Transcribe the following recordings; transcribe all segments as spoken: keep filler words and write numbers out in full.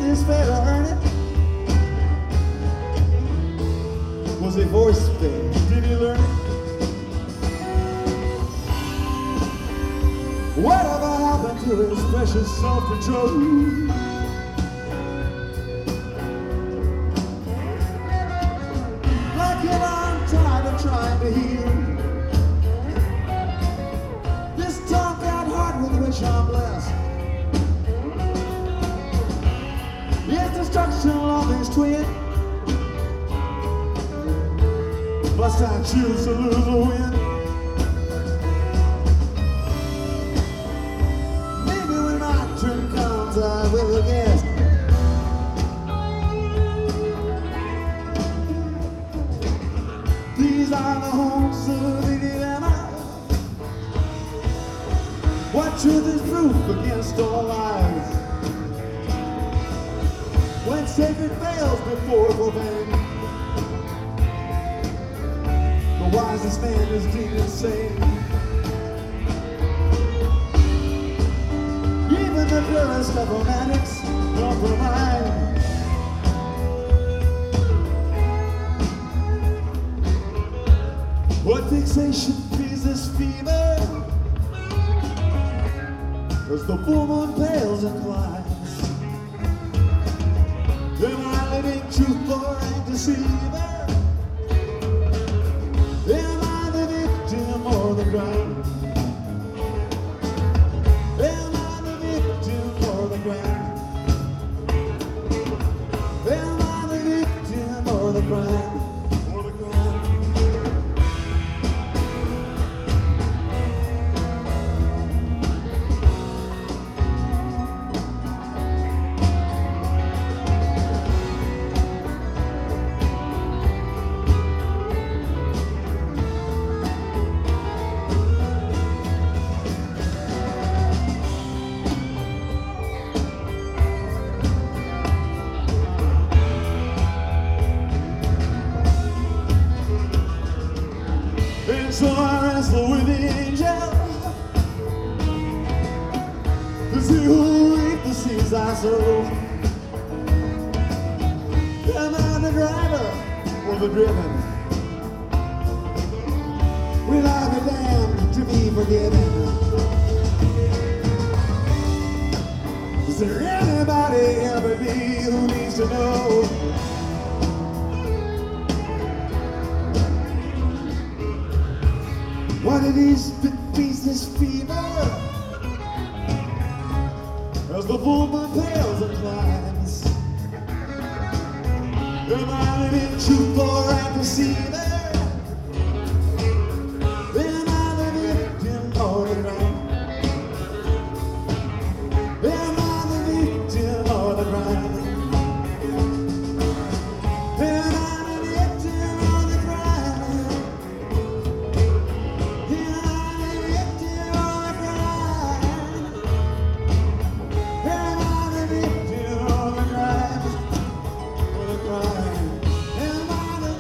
this fella earn it? Was he forced to pay? Did he learn it? Whatever happened to his precious self-control? Like him, I'm tired of trying to heal this dark-out heart with which I'm blessed. His destruction of his twin, plus I choose to lose or win. Maybe when my turn comes, I will guess. These are the homes of the dilemma. What truth is proof against all lies? When sacred fails before profane, the wisest man is deemed insane. Even the purest of romantics compromise. What fixation feeds this fever? As the full moon pales and climbs, am I living truth or a deceiver? Am I the victim or the crime? Am I the victim or the crime? Am I the victim or the crime? Or the crime? So I wrestle with the angel to see who will reap the seeds I sow. Am I the driver or the driven? Will I be damned to be forgiven? Is there anybody ever be who needs to know? What it is that feeds this fever as the full moon pales and climbs? Am I living truth or a deceiver? Am I the victim or the crime? Am I the victim or the crime? Am I the victim or the crime? Am I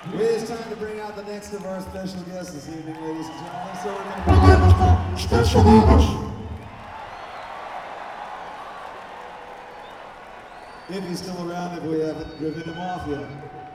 It's time to bring out the next of our special guests this evening, ladies and gentlemen. So we're going to bring out special guest. If he's still around, if we haven't driven him off yet.